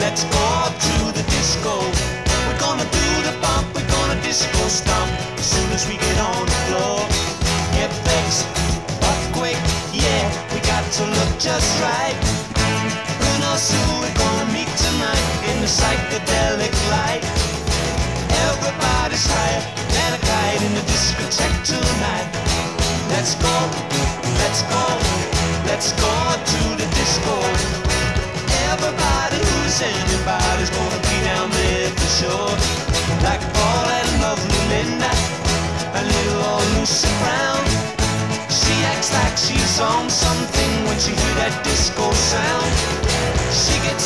Let's go to the disco. We're gonna do the bump, we're gonna disco stomp as soon as we get on the floor. FX, earthquake, yeah, we got to look just right. Who knows who we're gonna meet tonight in the psychedelic light? Everybody's higher than a kite in the discotheque tonight. Let's go, let's go, let's go to the disco. Everybody who's anybody's gonna be down there for sure. Like Paul and lovely Linda, and little old Lucy Brown. She acts like she's on something when she hear that disco sound. She gets